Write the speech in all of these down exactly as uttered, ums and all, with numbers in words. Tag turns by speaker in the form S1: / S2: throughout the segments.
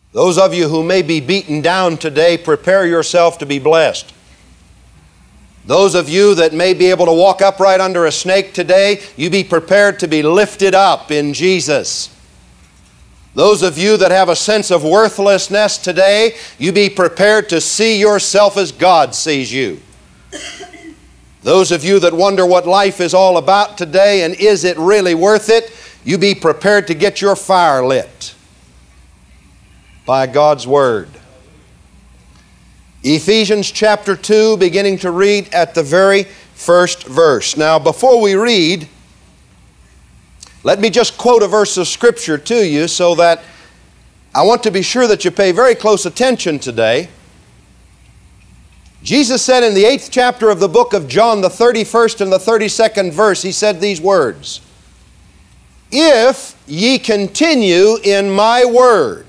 S1: Those of you who may be beaten down today, prepare yourself to be blessed. Those of you that may be able to walk upright under a snake today, you be prepared to be lifted up in Jesus. Those of you that have a sense of worthlessness today, you be prepared to see yourself as God sees you. Those of you that wonder what life is all about today and is it really worth it, you be prepared to get your fire lit by God's Word. Ephesians chapter two, beginning to read at the very first verse. Now, before we read, let me just quote a verse of Scripture to you so that I want to be sure that you pay very close attention today. Jesus said in the eighth chapter of the book of John, the thirty-first and the thirty-second verse, He said these words, "If ye continue in my word,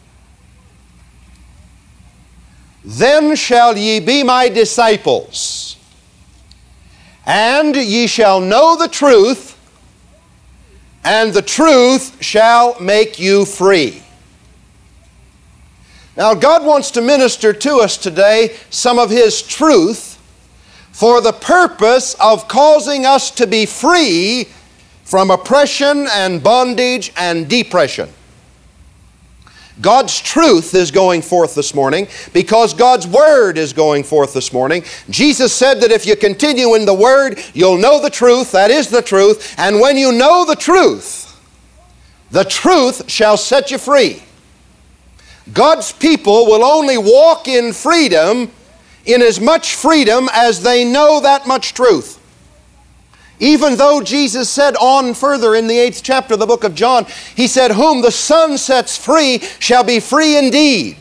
S1: then shall ye be my disciples, and ye shall know the truth, and the truth shall make you free." Now, God wants to minister to us today some of His truth for the purpose of causing us to be free from oppression and bondage and depression. God's truth is going forth this morning because God's Word is going forth this morning. Jesus said that if you continue in the Word, you'll know the truth, that is the truth, and when you know the truth, the truth shall set you free. God's people will only walk in freedom, in as much freedom as they know that much truth. Even though Jesus said on further in the eighth chapter of the book of John, He said, "Whom the Son sets free shall be free indeed."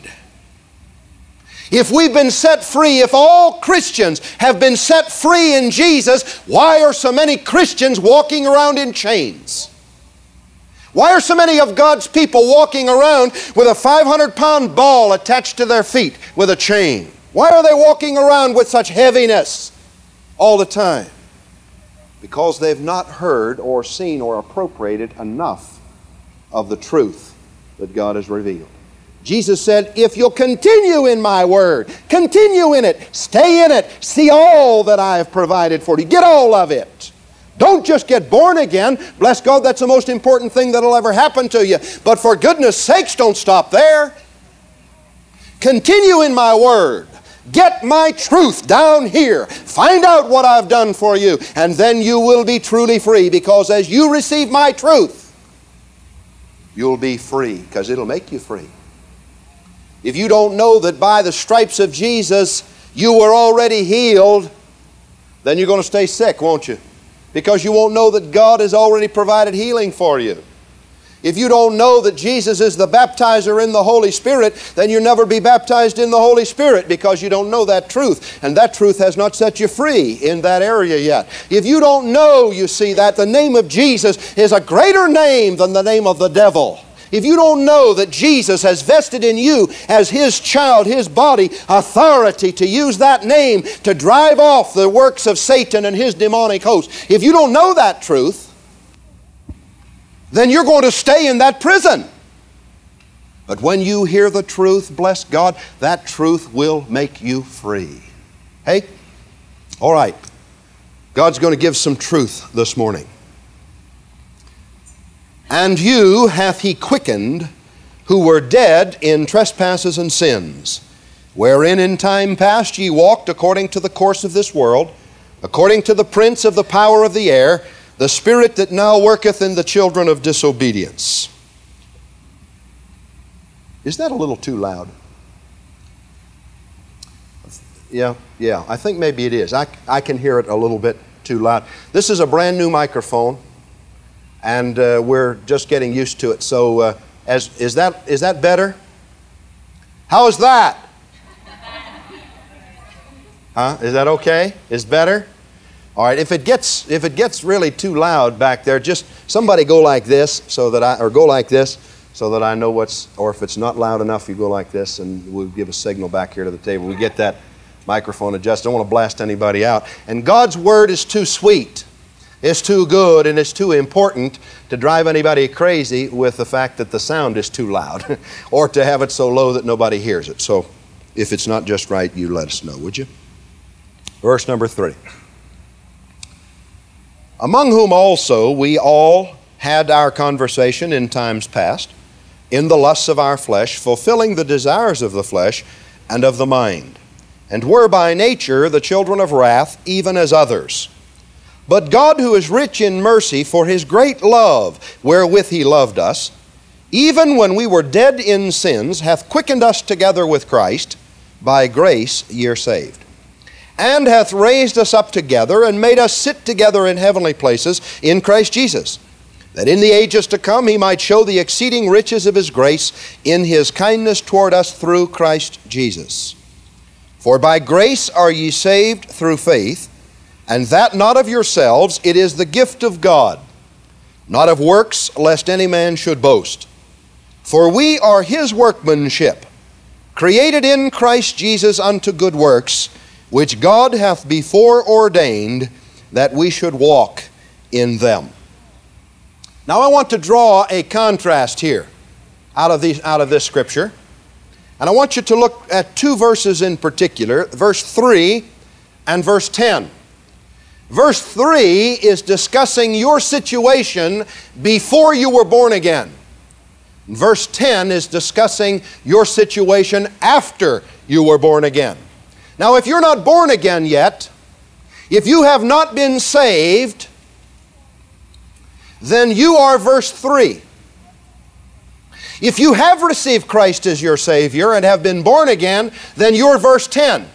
S1: If we've been set free, if all Christians have been set free in Jesus, why are so many Christians walking around in chains? Why are so many of God's people walking around with a five hundred pound ball attached to their feet with a chain? Why are they walking around with such heaviness all the time? Because they've not heard or seen or appropriated enough of the truth that God has revealed. Jesus said, if you'll continue in my word, continue in it, stay in it, see all that I have provided for you. Get all of it. Don't just get born again. Bless God, that's the most important thing that'll ever happen to you. But for goodness sakes, don't stop there. Continue in my word. Get my truth down here. Find out what I've done for you, and then you will be truly free, because as you receive my truth, you'll be free, because it'll make you free. If you don't know that by the stripes of Jesus you were already healed, then you're going to stay sick, won't you? Because you won't know that God has already provided healing for you. If you don't know that Jesus is the baptizer in the Holy Spirit, then you'll never be baptized in the Holy Spirit, because you don't know that truth. And that truth has not set you free in that area yet. If you don't know, you see, that the name of Jesus is a greater name than the name of the devil. If you don't know that Jesus has vested in you as His child, His body, authority to use that name to drive off the works of Satan and his demonic host. If you don't know that truth, then you're going to stay in that prison. But when you hear the truth, bless God, that truth will make you free. Hey? All right. God's going to give some truth this morning. And you hath He quickened, who were dead in trespasses and sins, wherein in time past ye walked according to the course of this world, according to the prince of the power of the air, the spirit that now worketh in the children of disobedience. Is that a little too loud? Yeah, yeah, I think maybe it is. I, I can hear it a little bit too loud. This is a brand new microphone, and uh, we're just getting used to it. So, uh, as is that is that better? How is that? Huh? Is that okay? Is better? All right. If it gets if it gets really too loud back there, just somebody go like this so that I or go like this so that I know what's. Or if it's not loud enough, you go like this, and we'll give a signal back here to the table. We get that microphone adjusted. I don't want to blast anybody out. And God's word is too sweet. is too good and it's too important to drive anybody crazy with the fact that the sound is too loud or to have it so low that nobody hears it. So if it's not just right, you let us know, would you? Verse number three. Among whom also we all had our conversation in times past, in the lusts of our flesh, fulfilling the desires of the flesh and of the mind, and were by nature the children of wrath, even as others. But God, who is rich in mercy, for His great love wherewith He loved us, even when we were dead in sins, hath quickened us together with Christ. By grace ye are saved. And hath raised us up together, and made us sit together in heavenly places in Christ Jesus, that in the ages to come He might show the exceeding riches of His grace in His kindness toward us through Christ Jesus. For by grace are ye saved through faith, and that not of yourselves, it is the gift of God, not of works, lest any man should boast. For we are His workmanship, created in Christ Jesus unto good works, which God hath before ordained that we should walk in them. Now I want to draw a contrast here out of, these, out of this scripture. And I want you to look at two verses in particular, verse three and verse ten. Verse three is discussing your situation before you were born again. Verse ten is discussing your situation after you were born again. Now, if you're not born again yet, if you have not been saved, then you are verse three. If you have received Christ as your Savior and have been born again, then you're verse ten.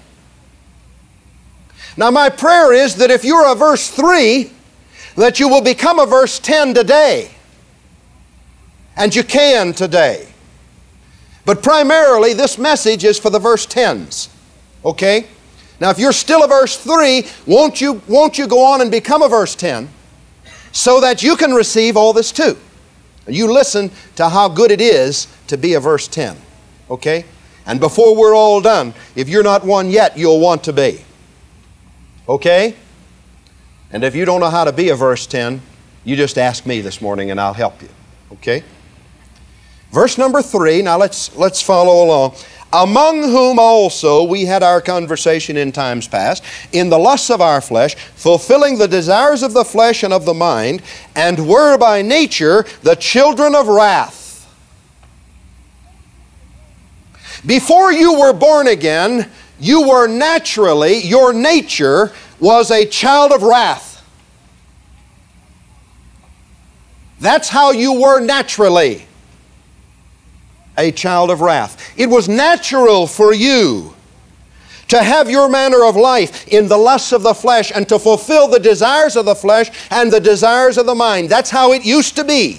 S1: Now, my prayer is that if you're a verse three, that you will become a verse ten today. And you can today. But primarily, this message is for the verse tens. Okay? Now, if you're still a verse three, won't you, won't you go on and become a verse ten so that you can receive all this too? You listen to how good it is to be a verse ten. Okay? And before we're all done, if you're not one yet, you'll want to be. Okay? And if you don't know how to be a verse ten, you just ask me this morning and I'll help you. Okay? Verse number three, now let's, let's follow along. Among whom also we had our conversation in times past, in the lusts of our flesh, fulfilling the desires of the flesh and of the mind, and were by nature the children of wrath. Before you were born again, you were naturally, your nature was a child of wrath. That's how you were naturally. A child of wrath. It was natural for you to have your manner of life in the lusts of the flesh and to fulfill the desires of the flesh and the desires of the mind. That's how it used to be.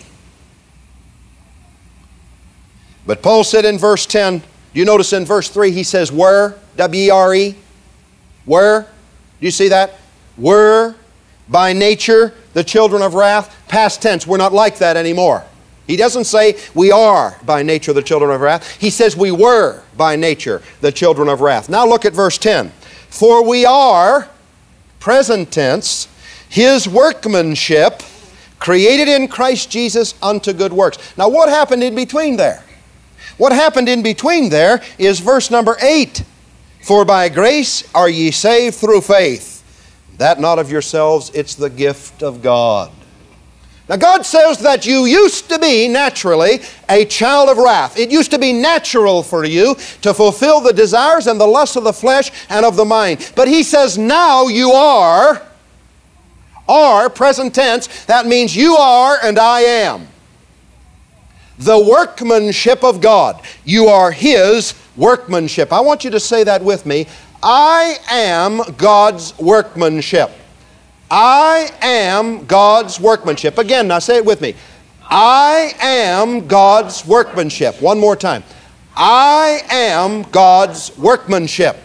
S1: But Paul said in verse ten, do you notice in verse three he says were, W E R E, were, do you see that? Were by nature the children of wrath. Past tense, we're not like that anymore. He doesn't say we are by nature the children of wrath. He says we were by nature the children of wrath. Now look at verse ten. For we are, present tense, His workmanship, created in Christ Jesus unto good works. Now what happened in between there? What happened in between there is verse number eight. For by grace are ye saved through faith, that not of yourselves, it's the gift of God. Now God says that you used to be naturally a child of wrath. It used to be natural for you to fulfill the desires and the lusts of the flesh and of the mind. But He says now you are, are, present tense, that means you are and I am. The workmanship of God. You are His workmanship. I want you to say that with me. I am God's workmanship. I am God's workmanship. Again, now say it with me. I am God's workmanship. One more time. I am God's workmanship.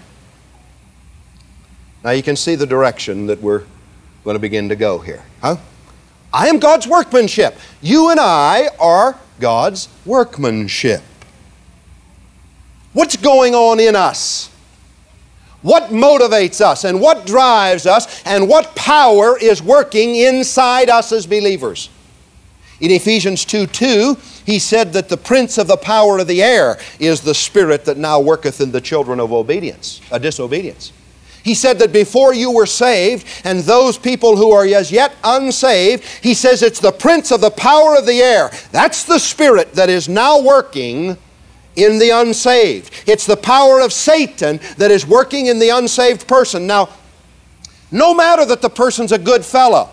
S1: Now you can see the direction that we're going to begin to go here. Huh? I am God's workmanship. You and I are God's workmanship. What's going on in us? what motivates us and what drives us and what power is working inside us as believers. In Ephesians two two, he said that the prince of the power of the air is the spirit that now worketh in the children of obedience, uh, disobedience. He said that before you were saved, and those people who are as yet unsaved, he says it's the prince of the power of the air. That's the spirit that is now working in the unsaved. It's the power of Satan that is working in the unsaved person. Now, no matter that the person's a good fellow,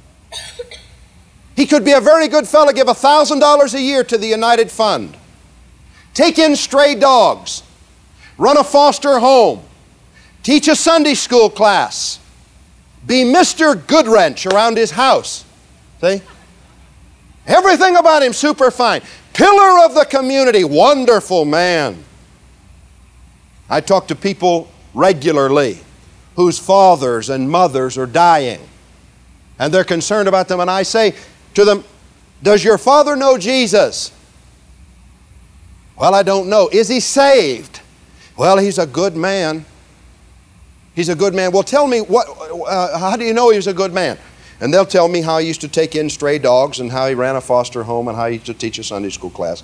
S1: he could be a very good fellow, give one thousand dollars a year to the United Fund, take in stray dogs, run a foster home, teach a Sunday school class, be Mister Goodwrench around his house. See? Everything about him super fine. Pillar of the community, wonderful man. I talk to people regularly whose fathers and mothers are dying, and they're concerned about them, and I say to them, does your father know Jesus? Well, I don't know. Is he saved? Well, he's a good man. He's a good man. Well, tell me, what, uh, how do you know he was a good man? And they'll tell me how he used to take in stray dogs and how he ran a foster home and how he used to teach a Sunday school class.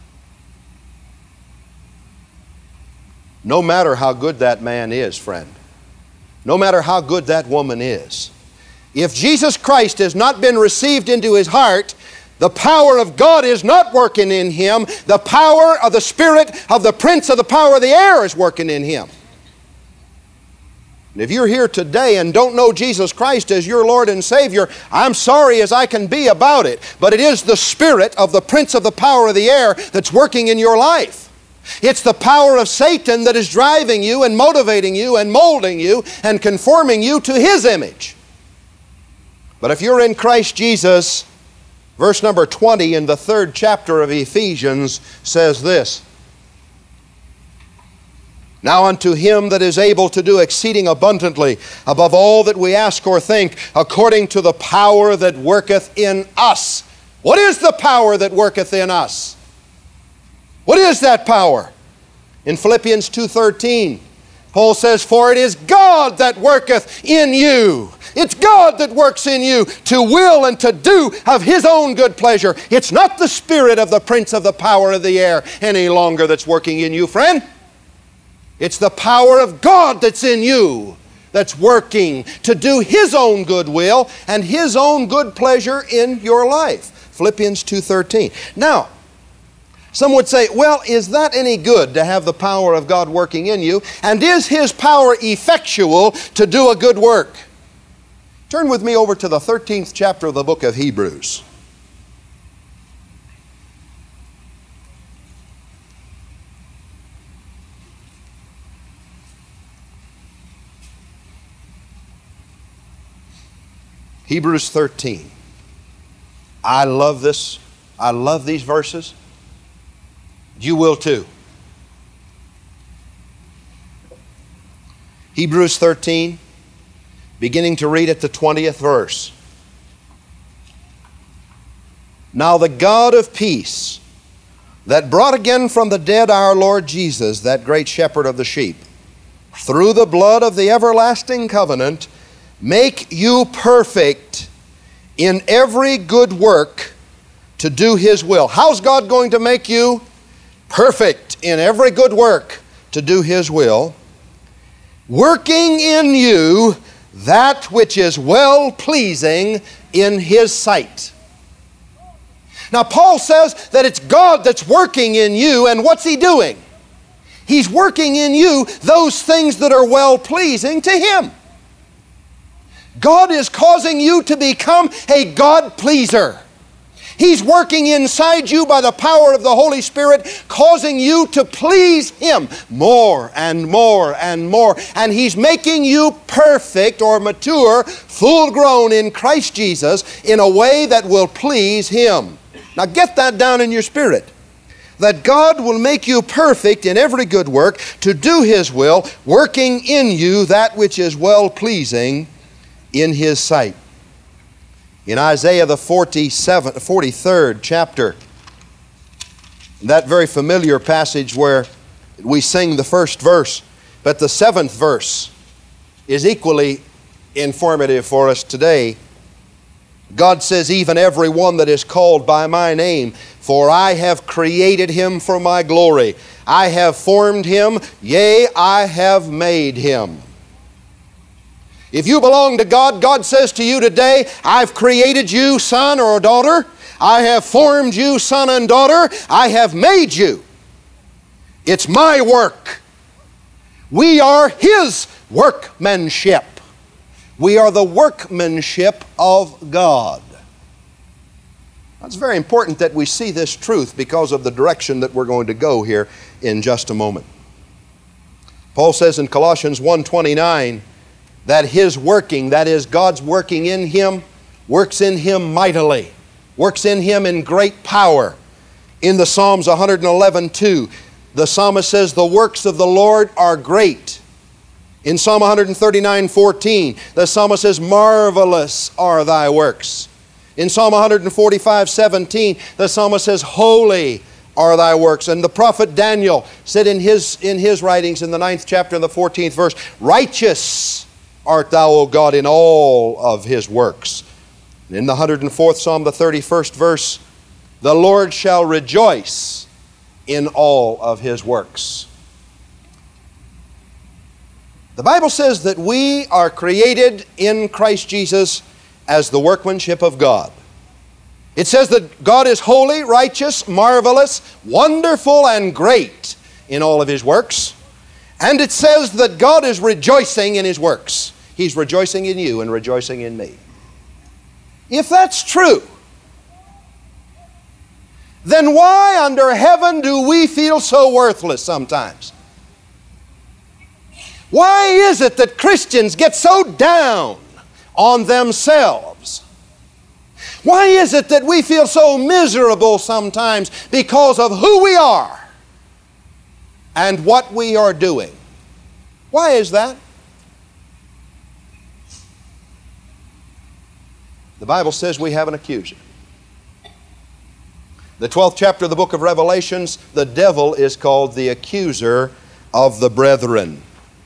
S1: No matter how good that man is, friend, no matter how good that woman is, if Jesus Christ has not been received into his heart, the power of God is not working in him. The power of the Spirit of the Prince of the power of the air is working in him. And if you're here today and don't know Jesus Christ as your Lord and Savior, I'm sorry as I can be about it, but it is the Spirit of the Prince of the power of the air that's working in your life. It's the power of Satan that is driving you and motivating you and molding you and conforming you to his image. But if you're in Christ Jesus, verse number twenty in the third chapter of Ephesians says this, now unto him that is able to do exceeding abundantly above all that we ask or think, according to the power that worketh in us. What is the power that worketh in us? What is that power? In Philippians two thirteen, Paul says, for it is God that worketh in you. It's God that works in you to will and to do of his own good pleasure. It's not the spirit of the prince of the power of the air any longer that's working in you, friend. It's the power of God that's in you that's working to do his own good will and his own good pleasure in your life. Philippians two thirteen. Now, some would say, well, is that any good to have the power of God working in you? And is his power effectual to do a good work? Turn with me over to the thirteenth chapter of the book of Hebrews. Hebrews thirteen. I love this. I love these verses. You will too. Hebrews thirteen, beginning to read at the twentieth verse. Now the God of peace, that brought again from the dead our Lord Jesus, that great shepherd of the sheep, through the blood of the everlasting covenant, make you perfect in every good work to do his will. How's God going to make you perfect in every good work to do his will? Working in you that which is well-pleasing in his sight. Now Paul says that it's God that's working in you, and what's he doing? He's working in you those things that are well-pleasing to him. God is causing you to become a God-pleaser. He's working inside you by the power of the Holy Spirit, causing you to please him more and more and more. And he's making you perfect or mature, full grown in Christ Jesus in a way that will please him. Now get that down in your spirit. That God will make you perfect in every good work to do his will, working in you that which is well-pleasing in his sight. In Isaiah the forty-seventh, forty-third chapter, that very familiar passage where we sing the first verse, But the seventh verse is equally informative for us today. God says, even every one that is called by my name, for I have created him for my glory. I have formed him, yea, I have made him. If you belong to God, God says to you today, I've created you, son or daughter. I have formed you, son and daughter. I have made you. It's my work. We are his workmanship. We are the workmanship of God. It's very important that we see this truth because of the direction that we're going to go here in just a moment. Paul says in Colossians one twenty-nine that his working, that is God's working in him, works in him mightily, works in him in great power. In the Psalms one eleven two, the psalmist says, the works of the Lord are great. In Psalm one thirty-nine fourteen, the psalmist says, marvelous are thy works. In Psalm one forty-five seventeen, the psalmist says, holy are thy works. And the prophet Daniel said in his, in his writings in the ninth chapter and the fourteenth verse, righteous art thou, O God, in all of his works. And in the one hundred fourth Psalm, the thirty-first verse, the Lord shall rejoice in all of his works. The Bible says that we are created in Christ Jesus as the workmanship of God. It says that God is holy, righteous, marvelous, wonderful, and great in all of his works. And it says that God is rejoicing in his works. He's rejoicing in you and rejoicing in me. If that's true, then why under heaven do we feel so worthless sometimes? Why is it that Christians get so down on themselves? Why is it that we feel so miserable sometimes because of who we are and what we are doing? Why is that? The Bible says we have an accuser. The twelfth chapter of the book of Revelations, the devil is called the accuser of the brethren.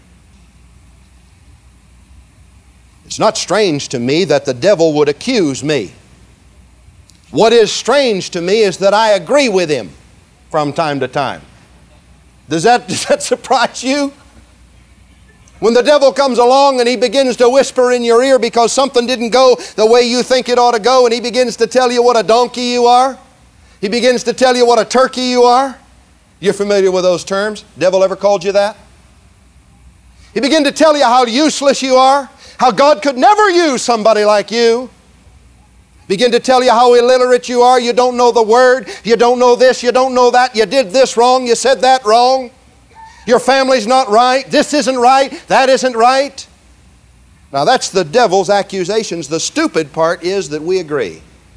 S1: It's not strange to me that the devil would accuse me. What is strange to me is that I agree with him from time to time. Does that, does that surprise you? When the devil comes along and he begins to whisper in your ear because something didn't go the way you think it ought to go, and he begins to tell you what a donkey you are. He begins to tell you what a turkey you are. You're familiar with those terms? Devil ever called you that? He begins to tell you how useless you are, how God could never use somebody like you. Begin to tell you how illiterate you are. You don't know the Word. You don't know this. You don't know that. You did this wrong. You said that wrong. Your family's not right. This isn't right. That isn't right. Now that's the devil's accusations. The stupid part is that we agree.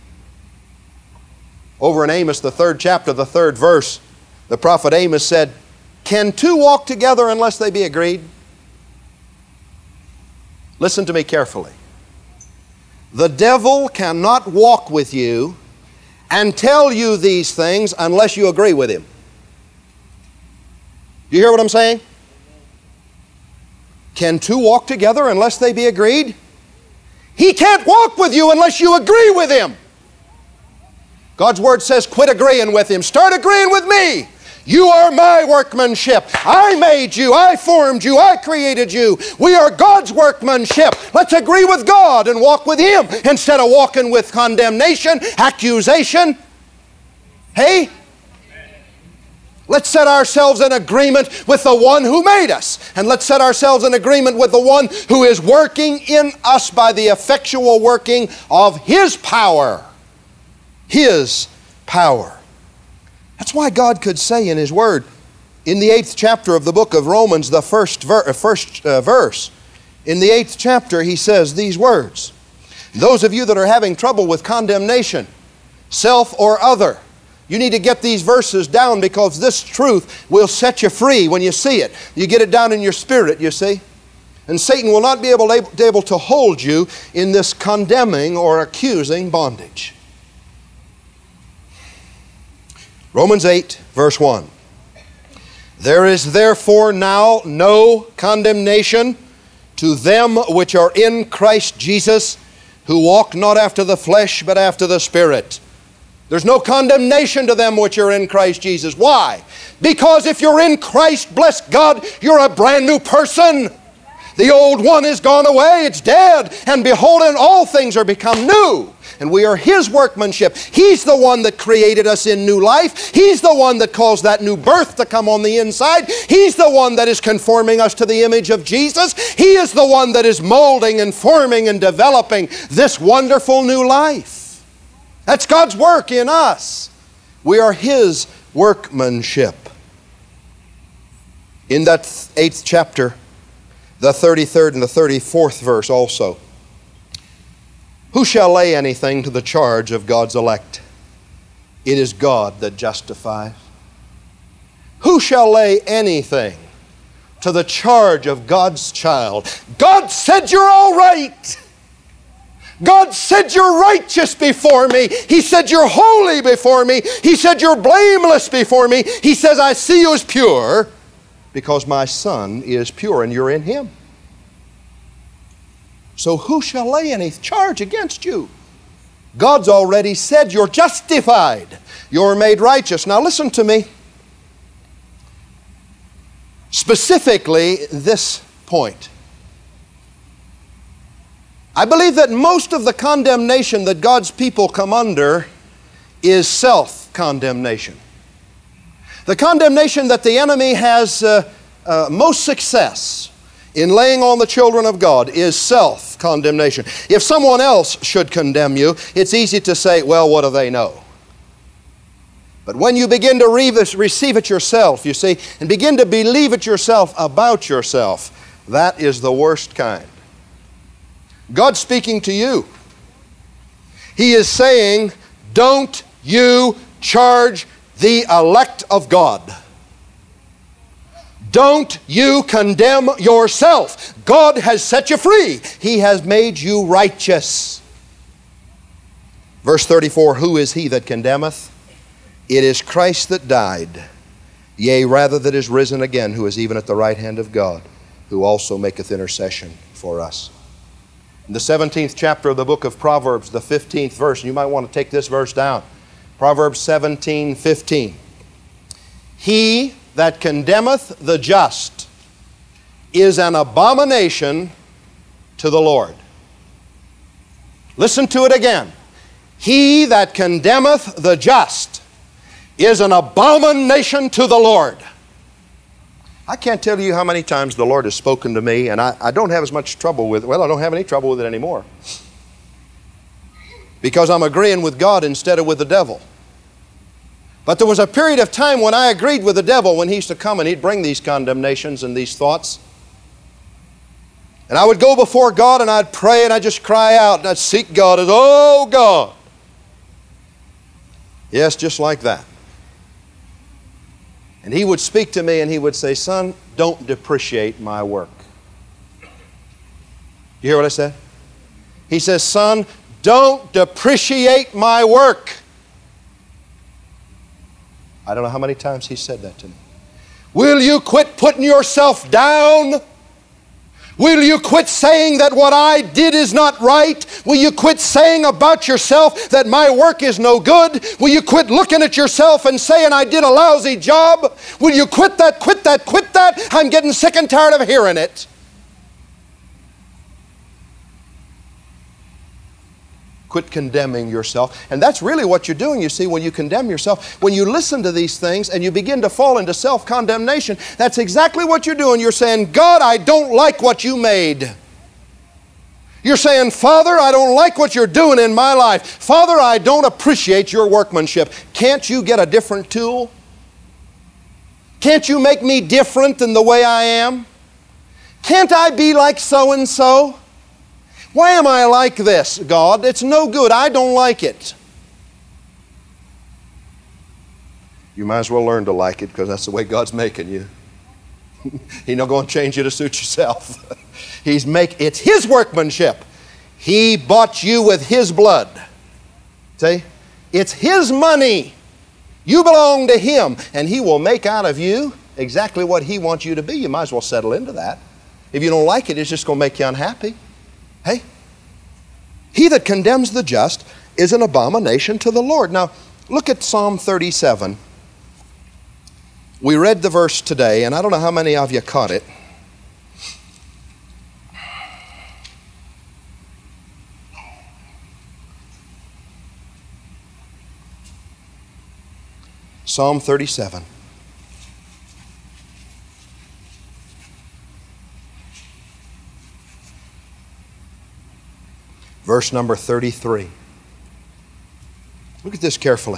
S1: Over in Amos, the third chapter, the third verse, the prophet Amos said, can two walk together unless they be agreed? Listen to me carefully. The devil cannot walk with you and tell you these things unless you agree with him. Do you hear what I'm saying? Can two walk together unless they be agreed? He can't walk with you unless you agree with him. God's Word says, quit agreeing with him. Start agreeing with me. You are my workmanship. I made you. I formed you. I created you. We are God's workmanship. Let's agree with God and walk with him instead of walking with condemnation, accusation. Hey? Let's set ourselves in agreement with the one who made us. And let's set ourselves in agreement with the one who is working in us by the effectual working of his power. His power. That's why God could say in his Word, in the eighth chapter of the book of Romans, the first, ver first uh, verse, in the eighth chapter he says these words, those of you that are having trouble with condemnation, self or other, you need to get these verses down because this truth will set you free when you see it. You get it down in your spirit, you see. And Satan will not be able, able to hold you in this condemning or accusing bondage. Romans eight, verse one. There is therefore now no condemnation to them which are in Christ Jesus, who walk not after the flesh, but after the Spirit. There's no condemnation to them which are in Christ Jesus. Why? Because if you're in Christ, bless God, you're a brand new person. The old one is gone away, it's dead, and behold, and all things are become new. And we are His workmanship. He's the one that created us in new life. He's the one that caused that new birth to come on the inside. He's the one that is conforming us to the image of Jesus. He is the one that is molding and forming and developing this wonderful new life. That's God's work in us. We are His workmanship. In that eighth chapter, the thirty-third and the thirty-fourth verse also. Who shall lay anything to the charge of God's elect? It is God that justifies. Who shall lay anything to the charge of God's child? God said you're all right. God said you're righteous before me. He said you're holy before me. He said you're blameless before me. He says I see you as pure because my Son is pure and you're in Him. So who shall lay any charge against you? God's already said you're justified. You're made righteous. Now listen to me. Specifically this point. I believe that most of the condemnation that God's people come under is self-condemnation. The condemnation that the enemy has uh, uh, most success in laying on the children of God is self-condemnation. If someone else should condemn you, it's easy to say, well, what do they know? But when you begin to re- receive it yourself, you see, and begin to believe it yourself about yourself, that is the worst kind. God's speaking to you. He is saying, don't you charge the elect of God. Don't you condemn yourself. God has set you free. He has made you righteous. Verse thirty-four, who is he that condemneth? It is Christ that died, yea, rather that is risen again, who is even at the right hand of God, who also maketh intercession for us. In the seventeenth chapter of the book of Proverbs, the fifteenth verse, and you might want to take this verse down. Proverbs seventeen fifteen. He that condemneth the just is an abomination to the Lord. Listen to it again. He that condemneth the just is an abomination to the Lord. I can't tell you how many times the Lord has spoken to me, and I, I don't have as much trouble with it. Well, I don't have any trouble with it anymore. Because I'm agreeing with God instead of with the devil. But there was a period of time when I agreed with the devil when he used to come and he'd bring these condemnations and these thoughts. And I would go before God and I'd pray and I'd just cry out and I'd seek God as, oh God. Yes, just like that. And he would speak to me and he would say, son, don't depreciate my work. You hear what I said? He says, son, don't depreciate my work. I don't know how many times he said that to me. Will you quit putting yourself down? Will you quit saying that what I did is not right? Will you quit saying about yourself that my work is no good? Will you quit looking at yourself and saying I did a lousy job? Will you quit that, quit that, quit that? I'm getting sick and tired of hearing it. Quit condemning yourself. And that's really what you're doing, you see, when you condemn yourself. When you listen to these things and you begin to fall into self-condemnation, that's exactly what you're doing. You're saying, God, I don't like what you made. You're saying, Father, I don't like what you're doing in my life. Father, I don't appreciate your workmanship. Can't you get a different tool? Can't you make me different than the way I am? Can't I be like so-and-so? Why am I like this, God? It's no good. I don't like it. You might as well learn to like it because that's the way God's making you. He's not going to change you to suit yourself. He's make, it's His workmanship. He bought you with His blood. See? It's His money. You belong to Him, and He will make out of you exactly what He wants you to be, you might as well settle into that. If you don't like it, it's just going to make you unhappy. Hey, he that condemns the just is an abomination to the Lord. Now, look at Psalm thirty-seven. We read the verse today, and I don't know how many of you caught it. Psalm thirty-seven. Verse number thirty-three. Look at this carefully.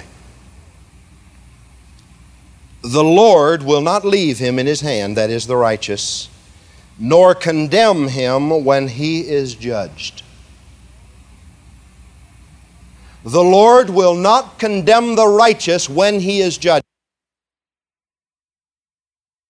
S1: The Lord will not leave him in his hand, that is the righteous, nor condemn him when he is judged. The Lord will not condemn the righteous when he is judged.